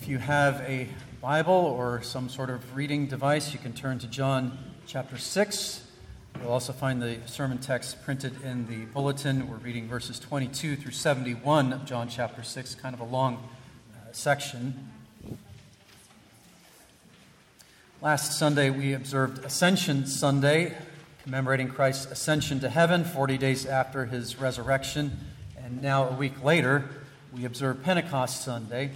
If you have a Bible or some sort of reading device, you can turn to John chapter 6. You'll also find the sermon text printed in the bulletin. We're reading verses 22 through 71 of John chapter 6, kind of a long section. Last Sunday, we observed Ascension Sunday, commemorating Christ's ascension to heaven 40 days after his resurrection. And now, a week later, we observe Pentecost Sunday.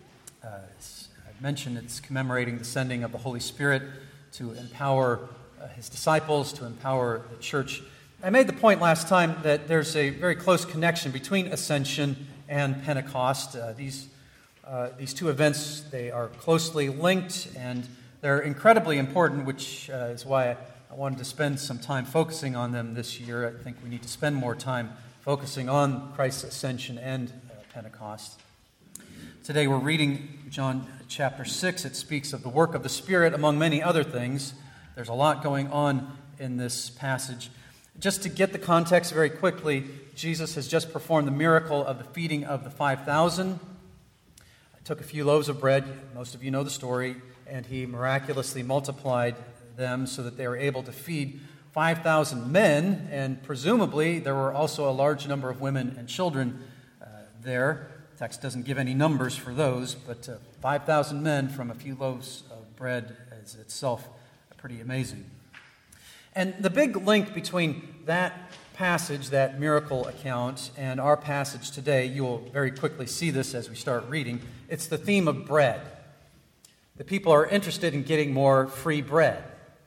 As I mentioned, it's commemorating the sending of the Holy Spirit to empower his disciples, to empower the church. I made the point last time that there's a very close connection between Ascension and Pentecost. These two events, they are closely linked, and they're incredibly important, which is why I wanted to spend some time focusing on them this year. I think we need to spend more time focusing on Christ's ascension and Pentecost. Today we're reading John chapter 6. It speaks of the work of the Spirit, among many other things. There's a lot going on in this passage. Just to get the context very quickly, Jesus has just performed the miracle of the feeding of the 5,000. Took a few loaves of bread, most of you know the story, and he miraculously multiplied them so that they were able to feed 5,000 men, and presumably there were also a large number of women and children there. The text doesn't give any numbers for those, but 5,000 men from a few loaves of bread is itself pretty amazing. And the big link between that passage, that miracle account, and our passage today, you will very quickly see this as we start reading. It's the theme of bread. The people are interested in getting more free bread.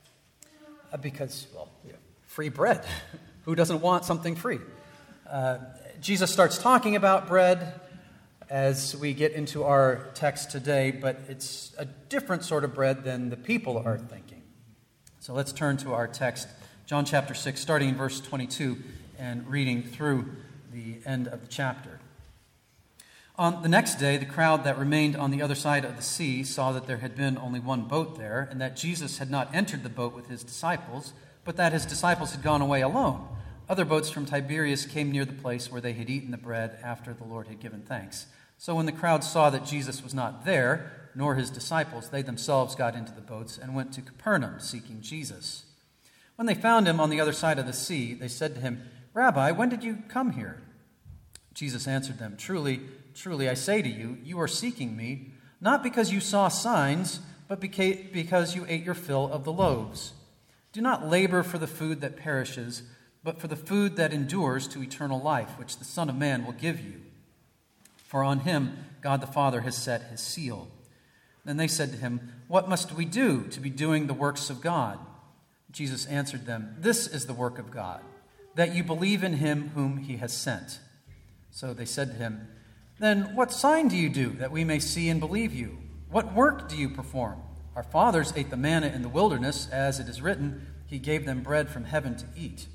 Because, well, free bread. Who doesn't want something free? Jesus starts talking about bread as we get into our text today, but it's a different sort of bread than the people are thinking. So let's turn to our text, John chapter 6, starting in verse 22 and reading through the end of the chapter. On the next day, the crowd that remained on the other side of the sea saw that there had been only one boat there, and that Jesus had not entered the boat with his disciples, but that his disciples had gone away alone. Other boats from Tiberias came near the place where they had eaten the bread after the Lord had given thanks. So when the crowd saw that Jesus was not there, nor his disciples, they themselves got into the boats and went to Capernaum, seeking Jesus. When they found him on the other side of the sea, they said to him, "Rabbi, when did you come here?" Jesus answered them, "Truly, truly, I say to you, you are seeking me, not because you saw signs, but because you ate your fill of the loaves. Do not labor for the food that perishes, but for the food that endures to eternal life, which the Son of Man will give you. For on him God the Father has set his seal." Then they said to him, "What must we do to be doing the works of God?" Jesus answered them, "This is the work of God, that you believe in him whom he has sent." So they said to him, "Then what sign do you do that we may see and believe you? What work do you perform? Our fathers ate the manna in the wilderness, as it is written, he gave them bread from heaven to eat."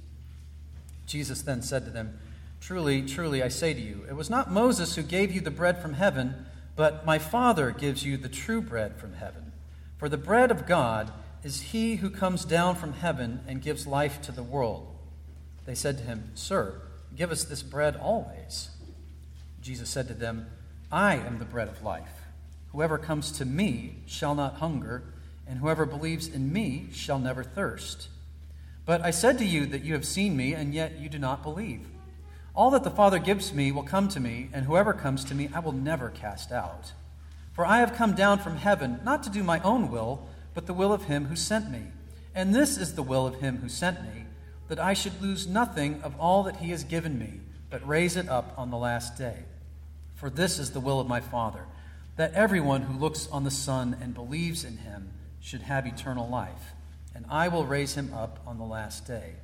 Jesus then said to them, "Truly, truly, I say to you, it was not Moses who gave you the bread from heaven, but my Father gives you the true bread from heaven. For the bread of God is he who comes down from heaven and gives life to the world." They said to him, "Sir, give us this bread always." Jesus said to them, "I am the bread of life. Whoever comes to me shall not hunger, and whoever believes in me shall never thirst. But I said to you that you have seen me, and yet you do not believe. All that the Father gives me will come to me, and whoever comes to me I will never cast out. For I have come down from heaven, not to do my own will, but the will of him who sent me. And this is the will of him who sent me, that I should lose nothing of all that he has given me, but raise it up on the last day. For this is the will of my Father, that everyone who looks on the Son and believes in him should have eternal life, and I will raise him up on the last day."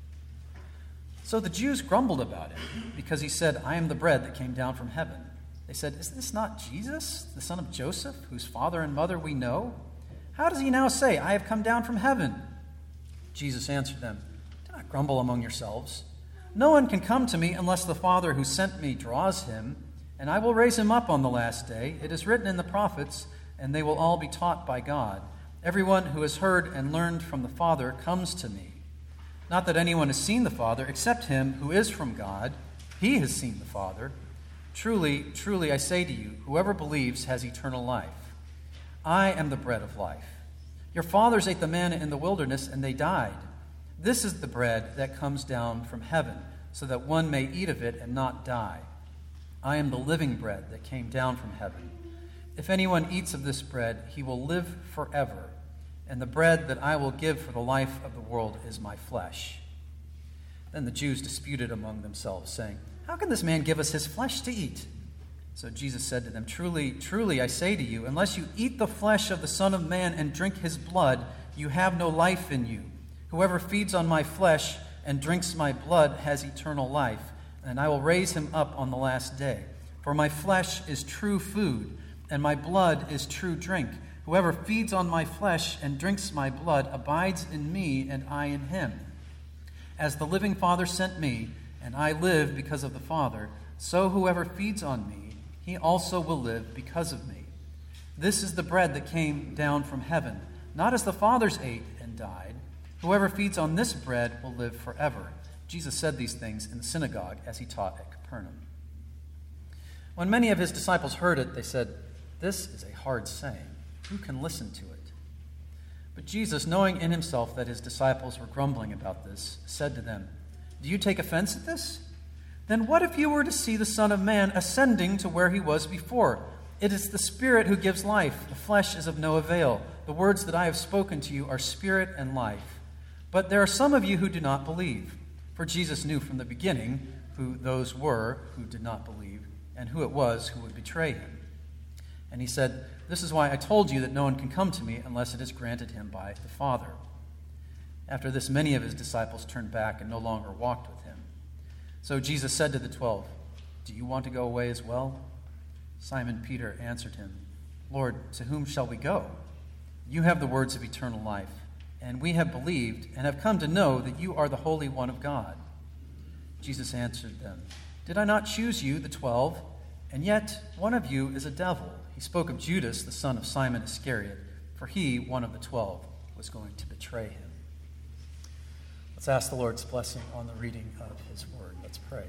So the Jews grumbled about him, because he said, "I am the bread that came down from heaven." They said, "Is this not Jesus, the son of Joseph, whose father and mother we know? How does he now say, 'I have come down from heaven'?" Jesus answered them, "Do not grumble among yourselves. No one can come to me unless the Father who sent me draws him, and I will raise him up on the last day. It is written in the prophets, and they will all be taught by God. Everyone who has heard and learned from the Father comes to me. Not that anyone has seen the Father except him who is from God. He has seen the Father. Truly, truly, I say to you, whoever believes has eternal life. I am the bread of life. Your fathers ate the manna in the wilderness, and they died. This is the bread that comes down from heaven, so that one may eat of it and not die. I am the living bread that came down from heaven. If anyone eats of this bread, he will live forever. And the bread that I will give for the life of the world is my flesh." Then the Jews disputed among themselves, saying, "How can this man give us his flesh to eat?" So Jesus said to them, "Truly, truly, I say to you, unless you eat the flesh of the Son of Man and drink his blood, you have no life in you. Whoever feeds on my flesh and drinks my blood has eternal life, and I will raise him up on the last day. For my flesh is true food, and my blood is true drink. Whoever feeds on my flesh and drinks my blood abides in me, and I in him. As the living Father sent me, and I live because of the Father, so whoever feeds on me, he also will live because of me. This is the bread that came down from heaven, not as the fathers ate and died. Whoever feeds on this bread will live forever." Jesus said these things in the synagogue as he taught at Capernaum. When many of his disciples heard it, they said, "This is a hard saying. Who can listen to it?" But Jesus, knowing in himself that his disciples were grumbling about this, said to them, "Do you take offense at this? Then what if you were to see the Son of Man ascending to where he was before? It is the Spirit who gives life. The flesh is of no avail. The words that I have spoken to you are spirit and life. But there are some of you who do not believe." For Jesus knew from the beginning who those were who did not believe and who it was who would betray him. And he said, "This is why I told you that no one can come to me unless it is granted him by the Father." After this, many of his disciples turned back and no longer walked with him. So Jesus said to the 12, "Do you want to go away as well?" Simon Peter answered him, "Lord, to whom shall we go? You have the words of eternal life, and we have believed and have come to know that you are the Holy One of God." Jesus answered them, "Did I not choose you, the 12? And yet one of you is a devil." He spoke of Judas, the son of Simon Iscariot, for he, one of the 12, was going to betray him. Let's ask the Lord's blessing on the reading of his word. Let's pray.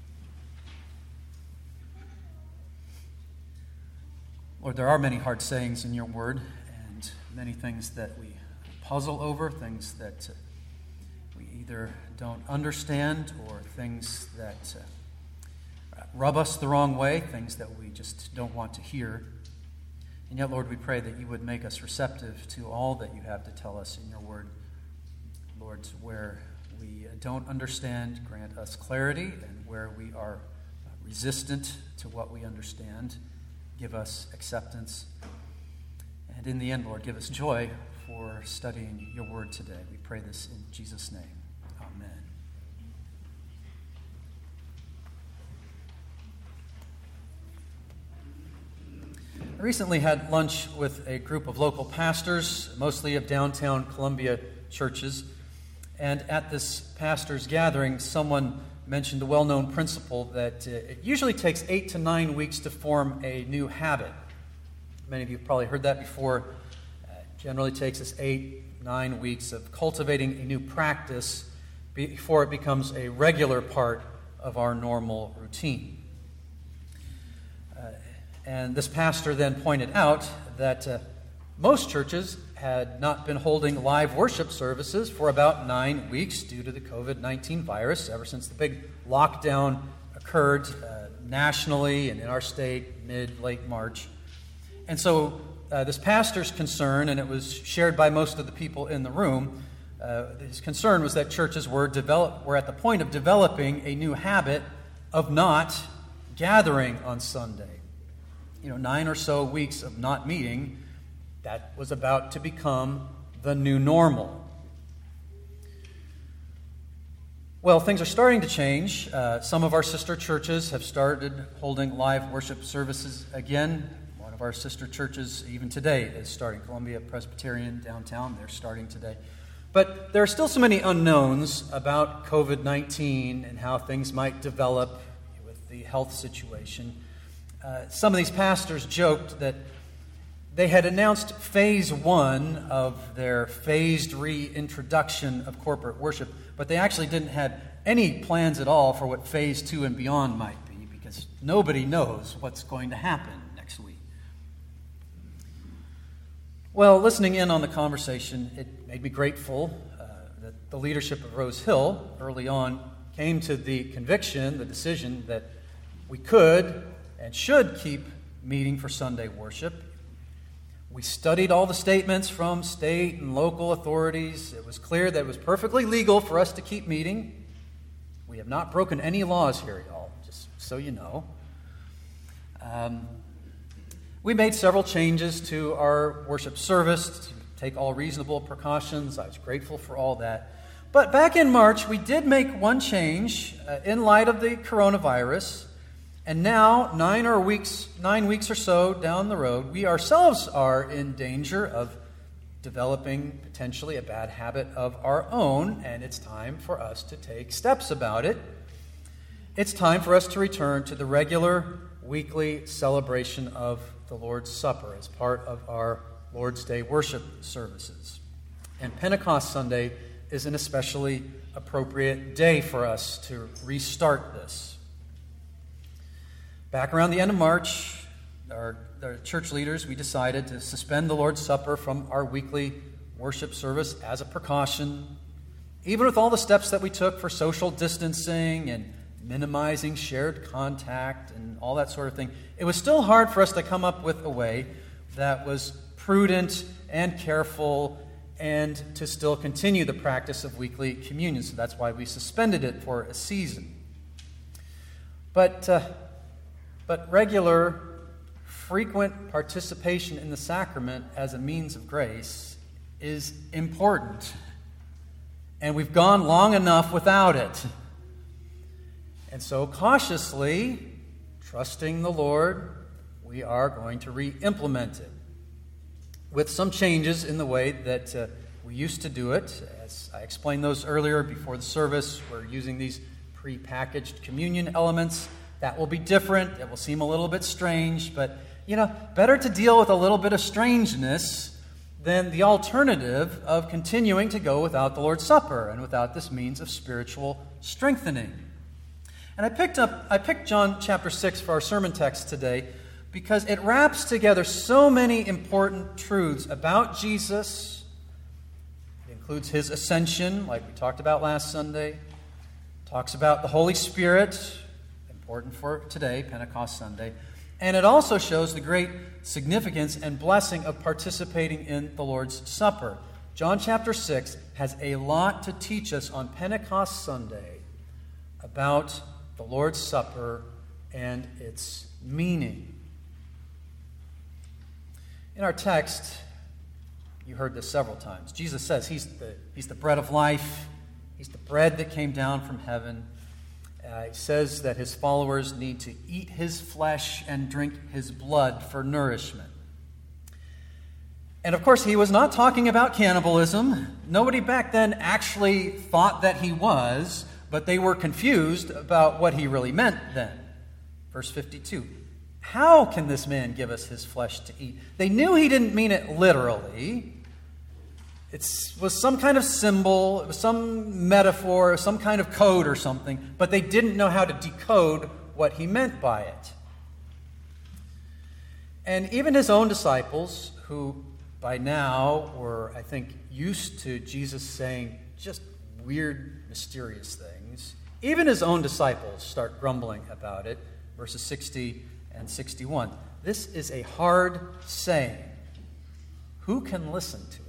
Lord, there are many hard sayings in your word, and many things that we puzzle over, things that we either don't understand, or things that rub us the wrong way, things that we just don't want to hear. And yet, Lord, we pray that you would make us receptive to all that you have to tell us in your word. Lord, where we don't understand, grant us clarity, and where we are resistant to what we understand, give us acceptance. And in the end, Lord, give us joy for studying your word today. We pray this in Jesus' name. Amen. I recently had lunch with a group of local pastors, mostly of downtown Columbia churches. And at this pastor's gathering, someone mentioned the well-known principle that it usually takes 8 to 9 weeks to form a new habit. Many of you have probably heard that before. It generally takes us 8-9 weeks of cultivating a new practice before it becomes a regular part of our normal routine. And this pastor then pointed out that most churches had not been holding live worship services for about 9 weeks due to the COVID-19 virus, ever since the big lockdown occurred nationally and in our state late March. And so this pastor's concern, and it was shared by most of the people in the room, his concern was that churches were at the point of developing a new habit of not gathering on Sunday. 9 or so weeks of not meeting, that was about to become the new normal. Well, things are starting to change. Some of our sister churches have started holding live worship services again. One of our sister churches, even today, is starting. Columbia Presbyterian downtown, they're starting today. But there are still so many unknowns about COVID-19 and how things might develop with the health situation. Some of these pastors joked that they had announced phase 1 of their phased reintroduction of corporate worship, but they actually didn't have any plans at all for what phase 2 and beyond might be, because Nobody knows what's going to happen next week. Well, listening in on the conversation, it made me grateful that the leadership of Rose Hill early on came to the conviction, the decision that we could and should keep meeting for Sunday worship. We studied all the statements from state and local authorities. It was clear that it was perfectly legal for us to keep meeting. We have not broken any laws here, y'all, just so you know. We made several changes to our worship service to take all reasonable precautions. I was grateful for all that. But back in March, we did make one change in light of the coronavirus. And now, 9 weeks or so down the road, we ourselves are in danger of developing potentially a bad habit of our own, and it's time for us to take steps about it. It's time for us to return to the regular weekly celebration of the Lord's Supper as part of our Lord's Day worship services. And Pentecost Sunday is an especially appropriate day for us to restart this. Back around the end of March, our church leaders, we decided to suspend the Lord's Supper from our weekly worship service as a precaution. Even with all the steps that we took for social distancing and minimizing shared contact and all that sort of thing, it was still hard for us to come up with a way that was prudent and careful and to still continue the practice of weekly communion. So that's why we suspended it for a season. But regular, frequent participation in the sacrament as a means of grace is important. And we've gone long enough without it. And so cautiously, trusting the Lord, we are going to re-implement it with some changes in the way that we used to do it. As I explained those earlier before the service, we're using these pre-packaged communion elements. That will be different. It will seem a little bit strange, but, better to deal with a little bit of strangeness than the alternative of continuing to go without the Lord's Supper and without this means of spiritual strengthening. And I picked John chapter 6 for our sermon text today because it wraps together so many important truths about Jesus. It includes his ascension, like we talked about last Sunday. It talks about the Holy Spirit, important for today, Pentecost Sunday. And it also shows the great significance and blessing of participating in the Lord's Supper. John chapter 6 has a lot to teach us on Pentecost Sunday about the Lord's Supper and its meaning. In our text, you heard this several times. Jesus says he's the bread of life. He's the bread that came down from heaven. He says that his followers need to eat his flesh and drink his blood for nourishment. And of course, he was not talking about cannibalism. Nobody back then actually thought that he was, but they were confused about what he really meant then. Verse 52. How can this man give us his flesh to eat? They knew he didn't mean it literally. It was some kind of symbol, it was some metaphor, some kind of code or something, but they didn't know how to decode what he meant by it. And even his own disciples, who by now were, I think, used to Jesus saying just weird, mysterious things, even his own disciples start grumbling about it, verses 60 and 61. This is a hard saying. Who can listen to it?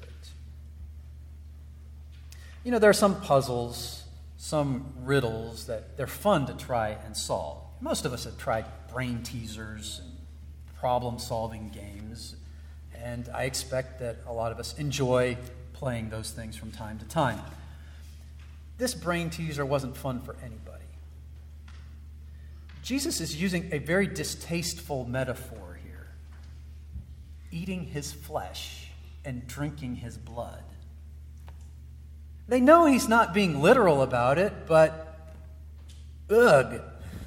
There are some puzzles, some riddles that they're fun to try and solve. Most of us have tried brain teasers and problem-solving games, and I expect that a lot of us enjoy playing those things from time to time. This brain teaser wasn't fun for anybody. Jesus is using a very distasteful metaphor here. Eating his flesh and drinking his blood. They know he's not being literal about it, but ugh.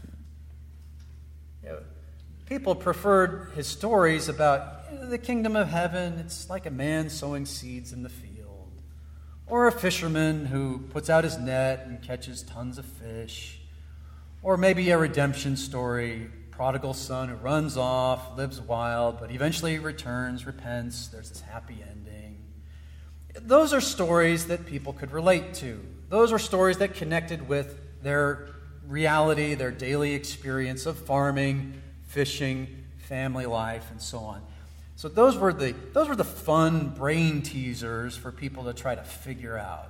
People preferred his stories about the kingdom of heaven. It's like a man sowing seeds in the field. Or a fisherman who puts out his net and catches tons of fish. Or maybe a redemption story prodigal son who runs off, lives wild, but eventually returns, repents. There's this happy ending. Those are stories that people could relate to. Those are stories that connected with their reality, their daily experience of farming, fishing, family life, and so on. So those were the fun brain teasers for people to try to figure out.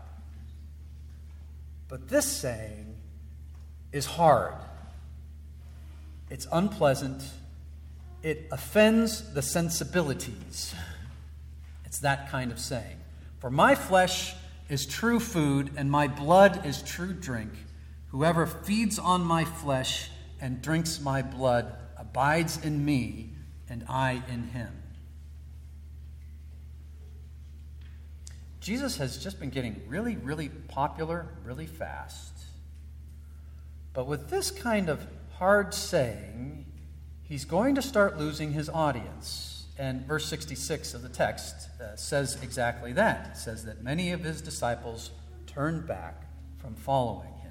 But this saying is hard. It's unpleasant. It offends the sensibilities. It's that kind of saying. For my flesh is true food, and my blood is true drink. Whoever feeds on my flesh and drinks my blood abides in me, and I in him. Jesus has just been getting really, really popular really fast. But with this kind of hard saying, he's going to start losing his audience. And verse 66 of the text says exactly that. It says that many of his disciples turned back from following him.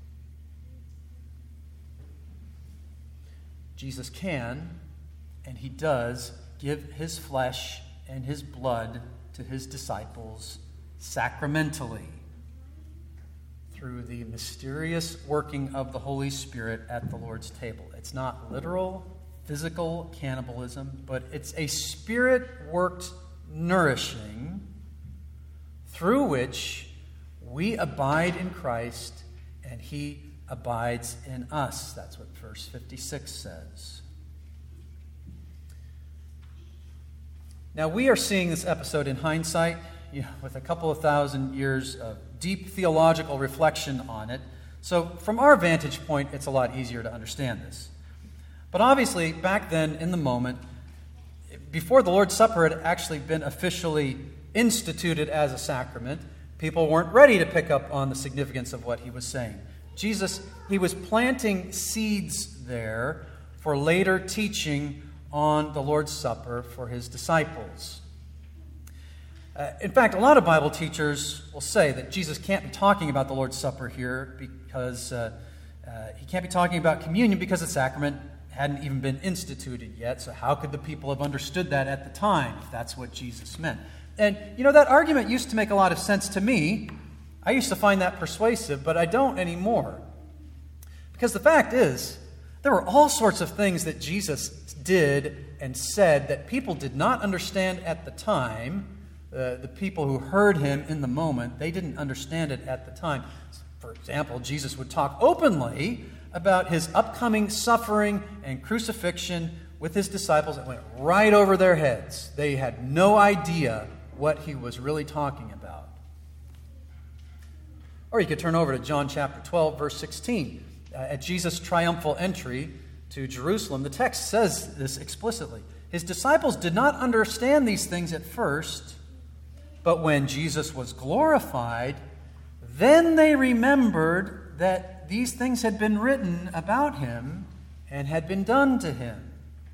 Jesus can, and he does, give his flesh and his blood to his disciples sacramentally through the mysterious working of the Holy Spirit at the Lord's table. It's not literal, physical cannibalism, but it's a Spirit-worked nourishing through which we abide in Christ and he abides in us. That's what verse 56 says. Now, we are seeing this episode in hindsight, with a couple of thousand years of deep theological reflection on it. So from our vantage point, it's a lot easier to understand this. But obviously, back then, in the moment, before the Lord's Supper had actually been officially instituted as a sacrament, people weren't ready to pick up on the significance of what he was saying. Jesus, he was planting seeds there for later teaching on the Lord's Supper for his disciples. In fact, a lot of Bible teachers will say that Jesus can't be talking about the Lord's Supper here because he can't be talking about communion because the sacrament hadn't even been instituted yet. So how could the people have understood that at the time if that's what Jesus meant? And, that argument used to make a lot of sense to me. I used to find that persuasive, but I don't anymore. Because the fact is, there were all sorts of things that Jesus did and said that people did not understand at the time. The people who heard him in the moment, they didn't understand it at the time. For example, Jesus would talk openly about his upcoming suffering and crucifixion with his disciples. It went right over their heads. They had no idea what he was really talking about. Or you could turn over to John chapter 12, verse 16. At Jesus' triumphal entry to Jerusalem, the text says this explicitly. His disciples did not understand these things at first, but when Jesus was glorified, then they remembered that these things had been written about him and had been done to him.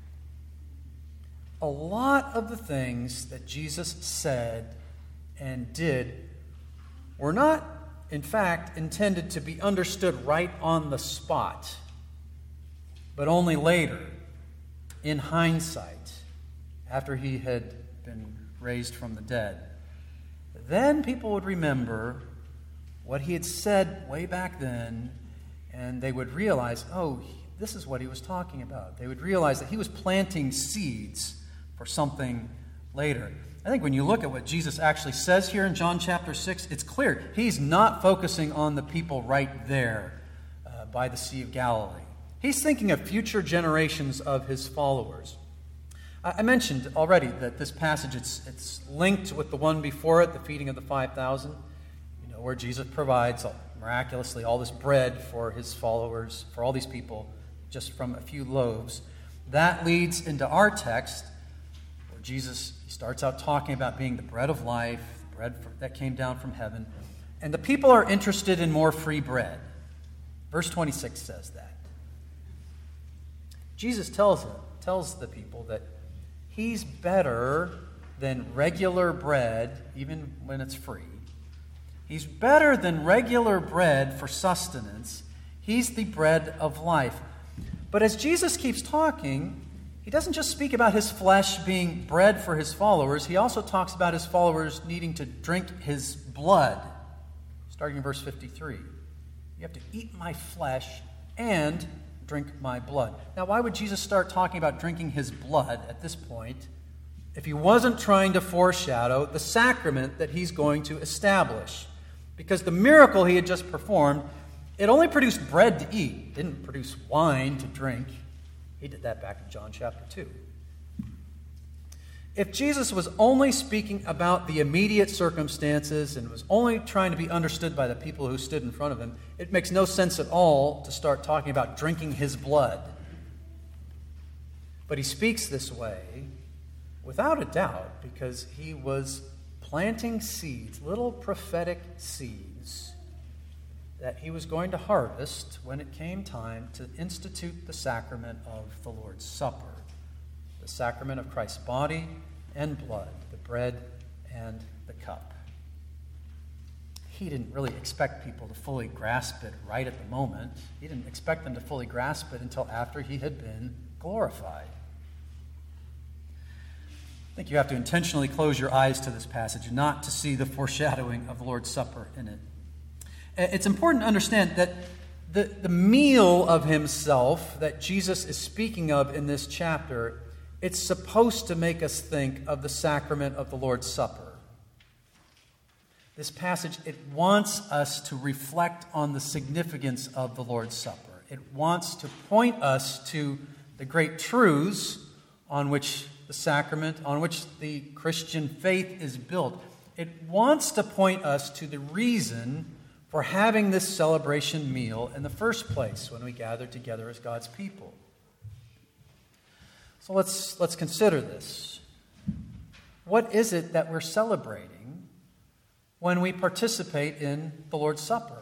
A lot of the things that Jesus said and did were not, in fact, intended to be understood right on the spot, but only later, in hindsight, after he had been raised from the dead. Then people would remember what he had said way back then, and they would realize, oh, this is what he was talking about. They would realize that he was planting seeds for something later. I think when you look at what Jesus actually says here in John chapter 6, it's clear he's not focusing on the people right there by the Sea of Galilee. He's thinking of future generations of his followers. I mentioned already that this passage, it's linked with the one before it, the feeding of the 5,000, where Jesus provides miraculously all this bread for his followers, for all these people, just from a few loaves. That leads into our text, where Jesus starts out talking about being the bread of life, the bread that came down from heaven, and the people are interested in more free bread. Verse 26 says that. Jesus tells the people that he's better than regular bread, even when it's free. He's better than regular bread for sustenance. He's the bread of life. But as Jesus keeps talking, he doesn't just speak about his flesh being bread for his followers. He also talks about his followers needing to drink his blood. Starting in verse 53. You have to eat my flesh and drink my blood. Now, why would Jesus start talking about drinking his blood at this point if he wasn't trying to foreshadow the sacrament that he's going to establish? Because the miracle he had just performed, it only produced bread to eat. It didn't produce wine to drink. He did that back in John chapter 2. If Jesus was only speaking about the immediate circumstances and was only trying to be understood by the people who stood in front of him, it makes no sense at all to start talking about drinking his blood. But he speaks this way without a doubt because he was planting seeds, little prophetic seeds, that he was going to harvest when it came time to institute the sacrament of the Lord's Supper, the sacrament of Christ's body and blood, the bread and the cup. He didn't really expect people to fully grasp it right at the moment. He didn't expect them to fully grasp it until after he had been glorified. I think you have to intentionally close your eyes to this passage not to see the foreshadowing of the Lord's Supper in it. It's important to understand that the meal of himself that Jesus is speaking of in this chapter, it's supposed to make us think of the sacrament of the Lord's Supper. This passage, it wants us to reflect on the significance of the Lord's Supper. It wants to point us to the great truths on which the sacrament, on which the Christian faith is built. It wants to point us to the reason for having this celebration meal in the first place when we gather together as God's people. So let's consider this. What is it that we're celebrating when we participate in the Lord's Supper?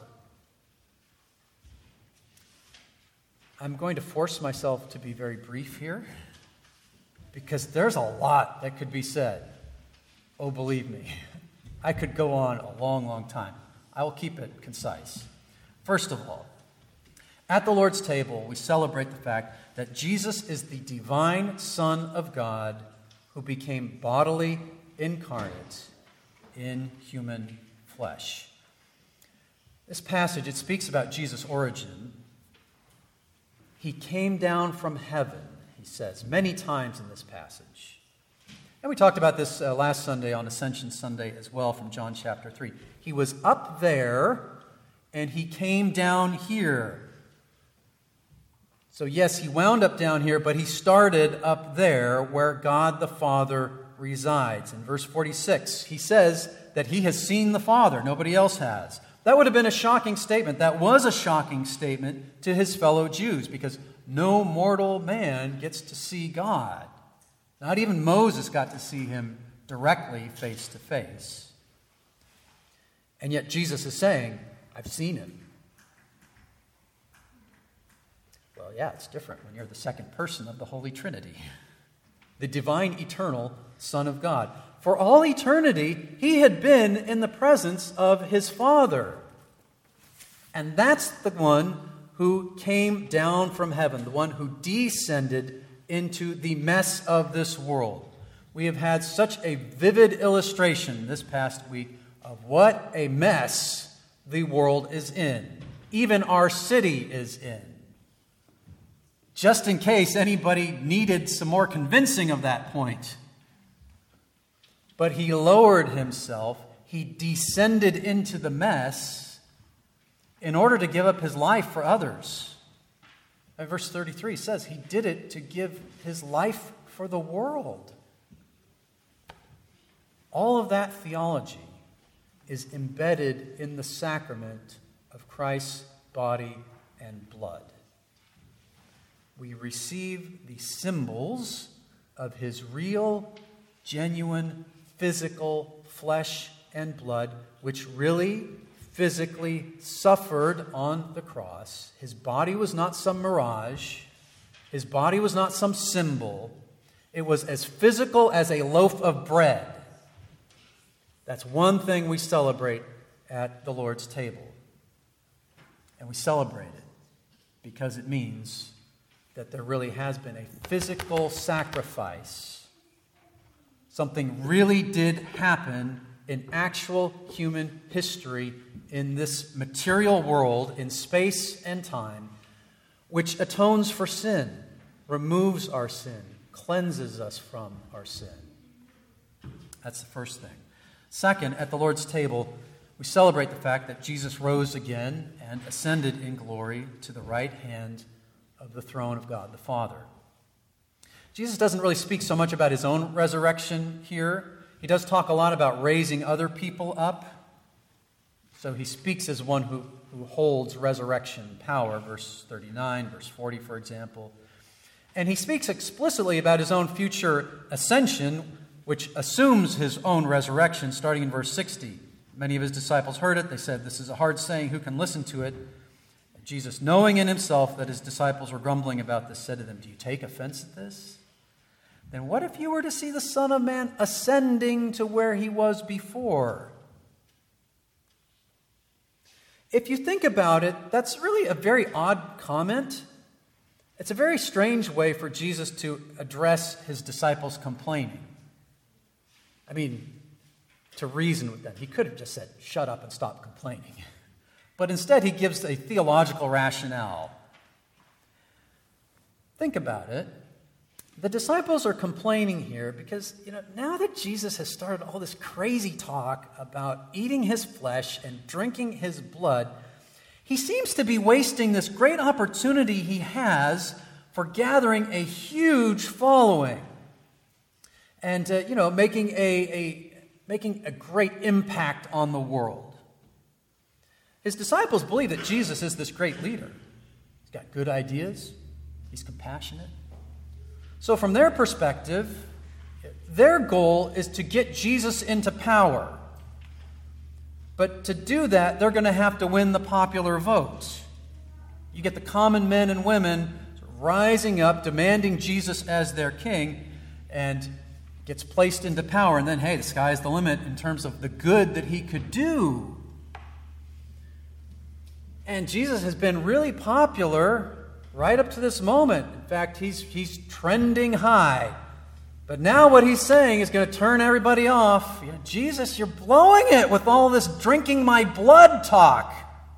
I'm going to force myself to be very brief here because there's a lot that could be said. Oh, believe me, I could go on a long, long time. I will keep it concise. First of all, at the Lord's table, we celebrate the fact that Jesus is the divine Son of God who became bodily incarnate in human flesh. This passage, it speaks about Jesus' origin. He came down from heaven, he says, many times in this passage. And we talked about this last Sunday on Ascension Sunday as well from John chapter 3. He was up there and he came down here. So yes, he wound up down here, but he started up there where God the Father resides. In verse 46, he says that he has seen the Father. Nobody else has. That would have been a shocking statement. That was a shocking statement to his fellow Jews because no mortal man gets to see God. Not even Moses got to see him directly face to face. And yet Jesus is saying, I've seen him. Well, yeah, it's different when you're the second person of the Holy Trinity, the divine, eternal Son of God. For all eternity, he had been in the presence of his Father. And that's the one who came down from heaven, the one who descended into the mess of this world. We have had such a vivid illustration this past week of what a mess the world is in. Even our city is in. Just in case anybody needed some more convincing of that point. But he lowered himself. He descended into the mess in order to give up his life for others. And verse 33 says he did it to give his life for the world. All of that theology is embedded in the sacrament of Christ's body and blood. We receive the symbols of his real, genuine, physical flesh and blood, which really physically suffered on the cross. His body was not some mirage. His body was not some symbol. It was as physical as a loaf of bread. That's one thing we celebrate at the Lord's table. And we celebrate it because it means that there really has been a physical sacrifice. Something really did happen in actual human history in this material world, in space and time, which atones for sin, removes our sin, cleanses us from our sin. That's the first thing. Second, at the Lord's table, we celebrate the fact that Jesus rose again and ascended in glory to the right hand of the throne of God the Father. Jesus doesn't really speak so much about his own resurrection here. He does talk a lot about raising other people up. So he speaks as one who holds resurrection power, verse 39, verse 40, for example. And he speaks explicitly about his own future ascension, which assumes his own resurrection, starting in verse 60. Many of his disciples heard it. They said, "This is a hard saying. Who can listen to it?" And Jesus, knowing in himself that his disciples were grumbling about this, said to them, "Do you take offense at this? Then what if you were to see the Son of Man ascending to where he was before?" If you think about it, that's really a very odd comment. It's a very strange way for Jesus to address his disciples complaining. I mean, to reason with them. He could have just said, "Shut up and stop complaining." But instead, he gives a theological rationale. Think about it. The disciples are complaining here because, now that Jesus has started all this crazy talk about eating his flesh and drinking his blood, he seems to be wasting this great opportunity he has for gathering a huge following and, making a great impact on the world. His disciples believe that Jesus is this great leader. He's got good ideas. He's compassionate. So from their perspective, their goal is to get Jesus into power. But to do that, they're going to have to win the popular vote. You get the common men and women rising up, demanding Jesus as their king, and gets placed into power. And then, hey, the sky's the limit in terms of the good that he could do. And Jesus has been really popular right up to this moment. In fact, he's trending high. But now what he's saying is going to turn everybody off. Jesus, you're blowing it with all this drinking my blood talk.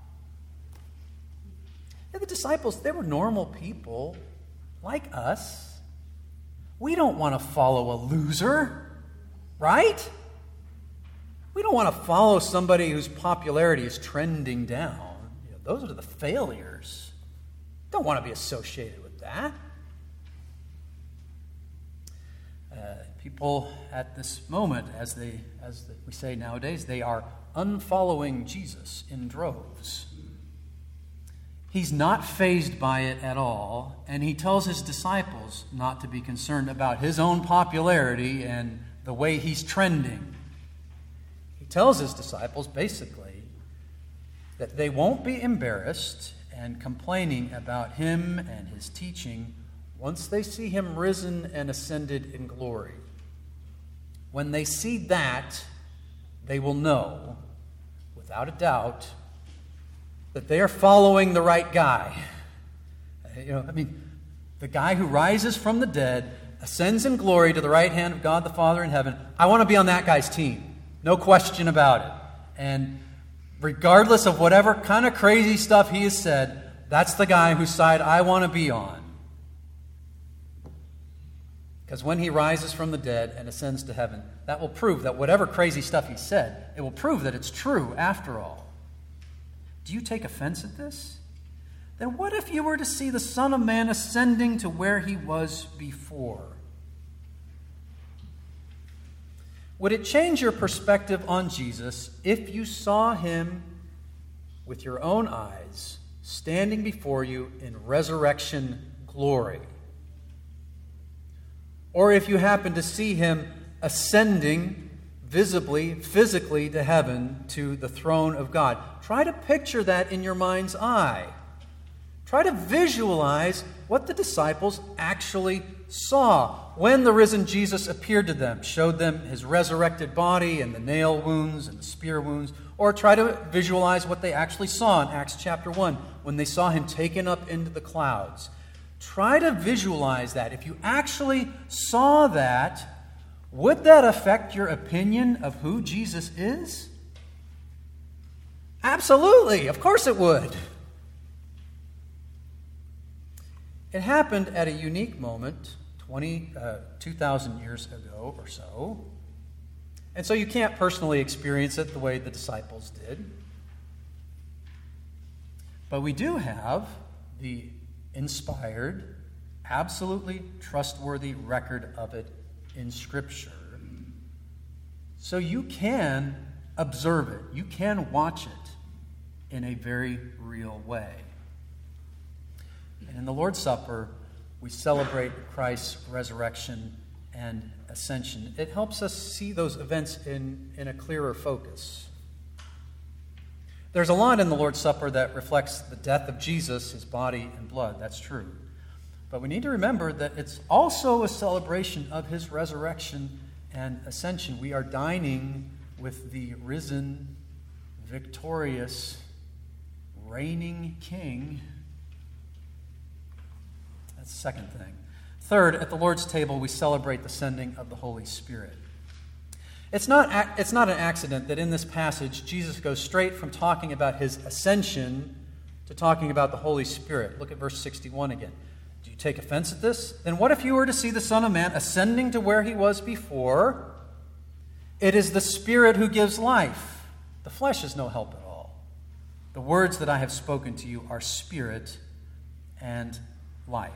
And the disciples, they were normal people like us. We don't want to follow a loser, right? We don't want to follow somebody whose popularity is trending down. Those are the failures. Don't want to be associated with that. People at this moment, as we say nowadays, they are unfollowing Jesus in droves. He's not fazed by it at all, and he tells his disciples not to be concerned about his own popularity and the way he's trending. He tells his disciples, basically, that they won't be embarrassed and complaining about him and his teaching once they see him risen and ascended in glory. When they see that, they will know, without a doubt, that they are following the right guy. The guy who rises from the dead, ascends in glory to the right hand of God the Father in heaven. I want to be on that guy's team. No question about it. And regardless of whatever kind of crazy stuff he has said, that's the guy whose side I want to be on. Because when he rises from the dead and ascends to heaven, that will prove that whatever crazy stuff he said, it will prove that it's true after all. Do you take offense at this? Then what if you were to see the Son of Man ascending to where he was before? Would it change your perspective on Jesus if you saw him with your own eyes standing before you in resurrection glory? Or if you happen to see him ascending visibly, physically to heaven, to the throne of God? Try to picture that in your mind's eye. Try to visualize what the disciples actually saw when the risen Jesus appeared to them, showed them his resurrected body and the nail wounds and the spear wounds, or try to visualize what they actually saw in Acts chapter 1 when they saw him taken up into the clouds. Try to visualize that. If you actually saw that, would that affect your opinion of who Jesus is? Absolutely. Of course it would. It happened at a unique moment 2,000 years ago or so. And so you can't personally experience it the way the disciples did. But we do have the inspired, absolutely trustworthy record of it in Scripture. So you can observe it. You can watch it in a very real way. And in the Lord's Supper, we celebrate Christ's resurrection and ascension. It helps us see those events in a clearer focus. There's a lot in the Lord's Supper that reflects the death of Jesus, his body and blood. That's true. But we need to remember that it's also a celebration of his resurrection and ascension. We are dining with the risen, victorious, reigning King. That's the second thing. Third, at the Lord's table, we celebrate the sending of the Holy Spirit. It's not an accident that in this passage, Jesus goes straight from talking about his ascension to talking about the Holy Spirit. Look at verse 61 again. Do you take offense at this? Then what if you were to see the Son of Man ascending to where he was before? It is the Spirit who gives life. The flesh is no help at all. The words that I have spoken to you are spirit and life.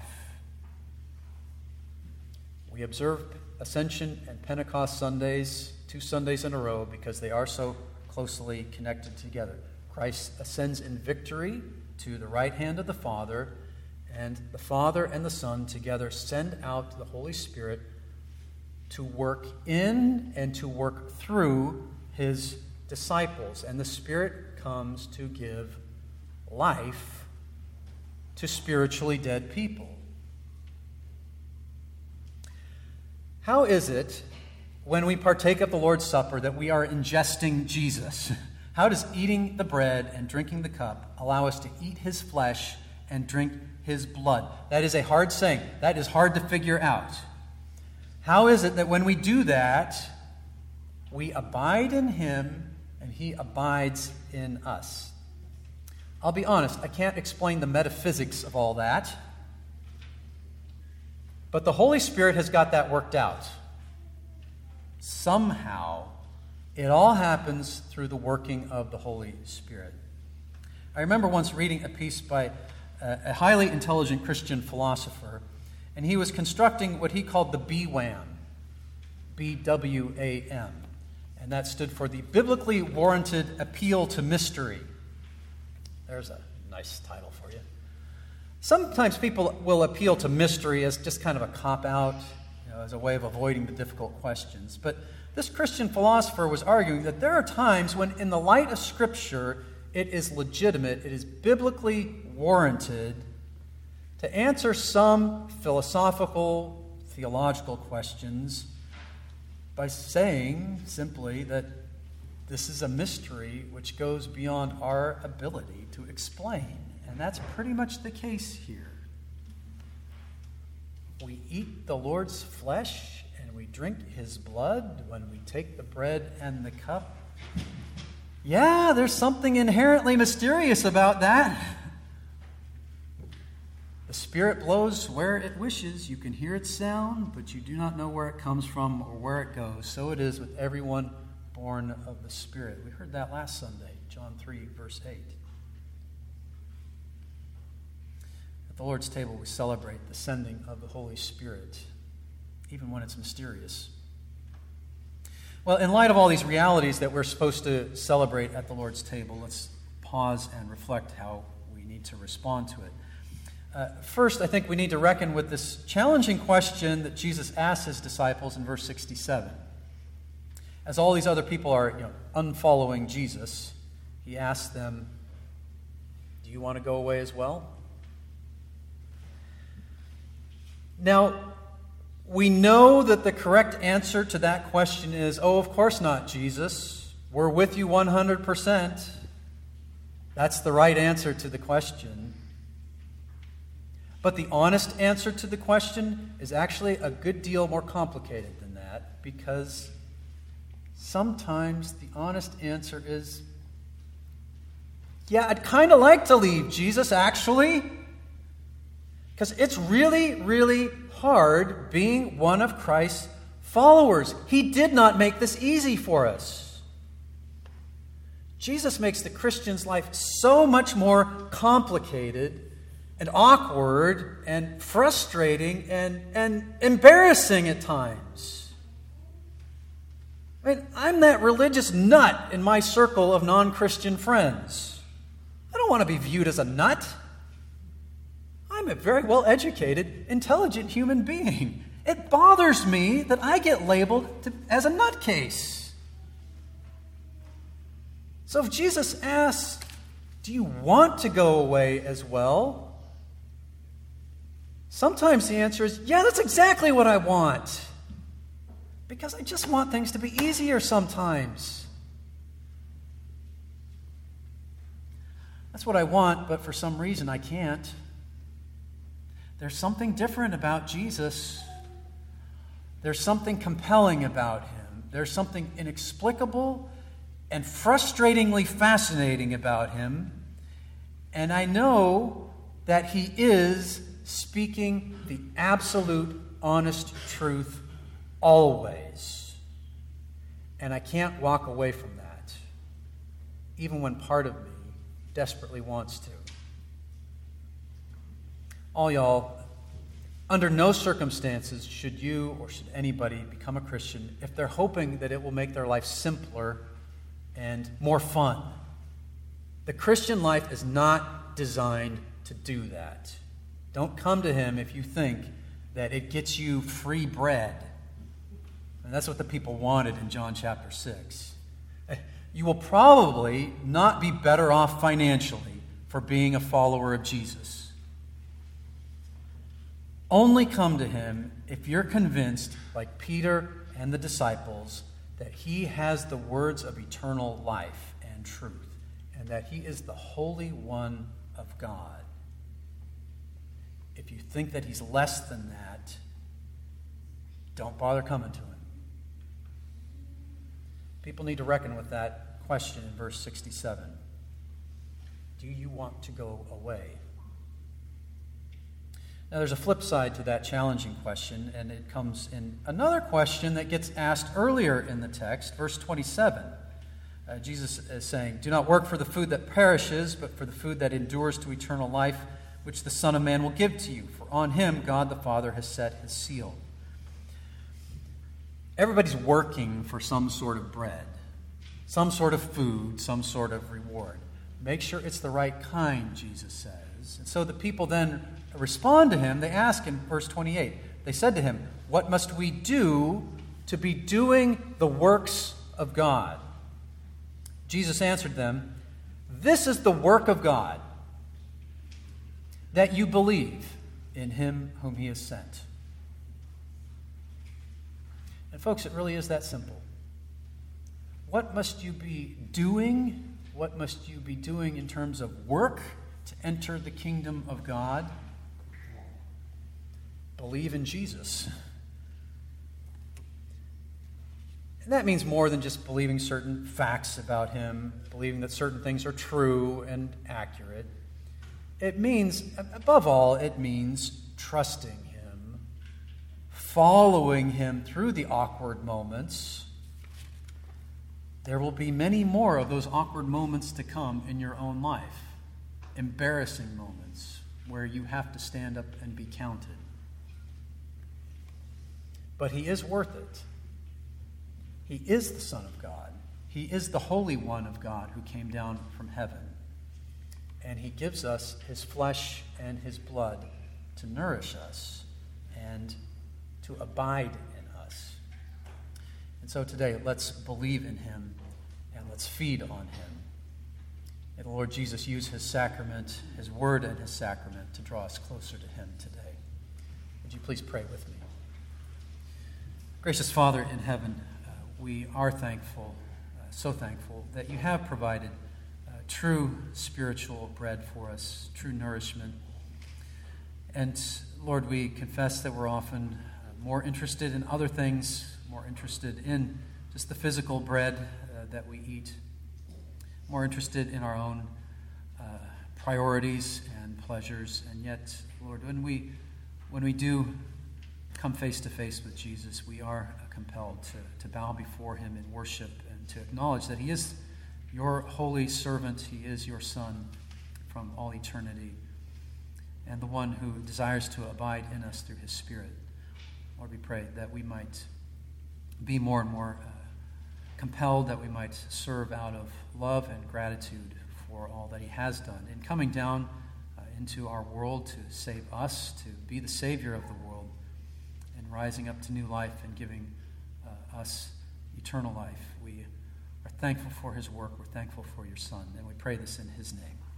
We observe Ascension and Pentecost Sundays, 2 Sundays in a row, because they are so closely connected together. Christ ascends in victory to the right hand of the Father, and the Father and the Son together send out the Holy Spirit to work in and to work through his disciples. And the Spirit comes to give life to spiritually dead people. How is it when we partake of the Lord's Supper that we are ingesting Jesus? How does eating the bread and drinking the cup allow us to eat his flesh and drink his blood? That is a hard saying. That is hard to figure out. How is it that when we do that, we abide in him and he abides in us? I'll be honest, I can't explain the metaphysics of all that. But the Holy Spirit has got that worked out. Somehow, it all happens through the working of the Holy Spirit. I remember once reading a piece by a highly intelligent Christian philosopher, and he was constructing what he called the BWAM, B-W-A-M, and that stood for the Biblically Warranted Appeal to Mystery. There's a nice title for you. Sometimes people will appeal to mystery as just kind of a cop-out, as a way of avoiding the difficult questions. But this Christian philosopher was arguing that there are times when, in the light of Scripture, it is legitimate, it is biblically warranted to answer some philosophical, theological questions by saying simply that this is a mystery which goes beyond our ability to explain. And that's pretty much the case here. We eat the Lord's flesh and we drink his blood when we take the bread and the cup. Yeah, there's something inherently mysterious about that. The Spirit blows where it wishes. You can hear its sound, but you do not know where it comes from or where it goes. So it is with everyone born of the Spirit. We heard that last Sunday, John 3, verse 8. At the Lord's table, we celebrate the sending of the Holy Spirit, even when it's mysterious. Well, in light of all these realities that we're supposed to celebrate at the Lord's table, let's pause and reflect how we need to respond to it. First, I think we need to reckon with this challenging question that Jesus asked his disciples in verse 67. As all these other people are unfollowing Jesus, he asks them, "Do you want to go away as well?" Now, we know that the correct answer to that question is, "Oh, of course not, Jesus. We're with you 100%. That's the right answer to the question. But the honest answer to the question is actually a good deal more complicated than that, because sometimes the honest answer is, yeah, I'd kind of like to leave Jesus, actually. Because it's really, really hard being one of Christ's followers. He did not make this easy for us. Jesus makes the Christian's life so much more complicated and awkward and frustrating and embarrassing at times. I mean, I'm that religious nut in my circle of non-Christian friends. I don't want to be viewed as a nut. I'm a very well-educated, intelligent human being. It bothers me that I get labeled as a nutcase. So if Jesus asks, do you want to go away as well? Sometimes the answer is, yeah, that's exactly what I want. Because I just want things to be easier sometimes. That's what I want, but for some reason I can't. There's something different about Jesus. There's something compelling about him. There's something inexplicable and frustratingly fascinating about him. And I know that he is speaking the absolute, honest truth always. And I can't walk away from that, even when part of me desperately wants to. All y'all, under no circumstances should you or should anybody become a Christian if they're hoping that it will make their life simpler and more fun. The Christian life is not designed to do that. Don't come to him if you think that it gets you free bread. And that's what the people wanted in John chapter 6. You will probably not be better off financially for being a follower of Jesus. Only come to him if you're convinced, like Peter and the disciples, that he has the words of eternal life and truth, and that he is the Holy One of God. If you think that he's less than that, don't bother coming to him. People need to reckon with that question in verse 67. Do you want to go away? Now, there's a flip side to that challenging question, and it comes in another question that gets asked earlier in the text, verse 27. Jesus is saying, do not work for the food that perishes, but for the food that endures to eternal life, which the Son of Man will give to you. For on him God the Father has set his seal. Everybody's working for some sort of bread, some sort of food, some sort of reward. Make sure it's the right kind, Jesus says. And so the people then respond to him. They ask in verse 28. They said to him, what must we do to be doing the works of God? Jesus answered them, this is the work of God, that you believe in him whom he has sent. And folks, it really is that simple. What must you be doing? What must you be doing in terms of work to enter the kingdom of God? Believe in Jesus. And that means more than just believing certain facts about him, believing that certain things are true and accurate. It means, above all, it means trusting him, following him through the awkward moments. There will be many more of those awkward moments to come in your own life, embarrassing moments where you have to stand up and be counted. But he is worth it. He is the Son of God. He is the Holy One of God who came down from heaven. And he gives us his flesh and his blood to nourish us and to abide in us. And so today, let's believe in him and let's feed on him. May the Lord Jesus use his sacrament, his word and his sacrament, to draw us closer to him today. Would you please pray with me? Gracious Father in heaven, we are thankful, so thankful, that you have provided true spiritual bread for us, true nourishment. And Lord, we confess that we're often more interested in other things, more interested in just the physical bread that we eat, more interested in our own priorities and pleasures. And yet, Lord, when we do come face to face with Jesus, we are compelled to bow before him in worship and to acknowledge that he is your holy servant, he is your Son from all eternity, and the one who desires to abide in us through his Spirit. Lord, we pray that we might be more and more compelled, that we might serve out of love and gratitude for all that he has done in coming down into our world to save us, to be the Savior of the world, and rising up to new life and giving us eternal life. We are thankful for his work. We're thankful for your Son, and we pray this in his name.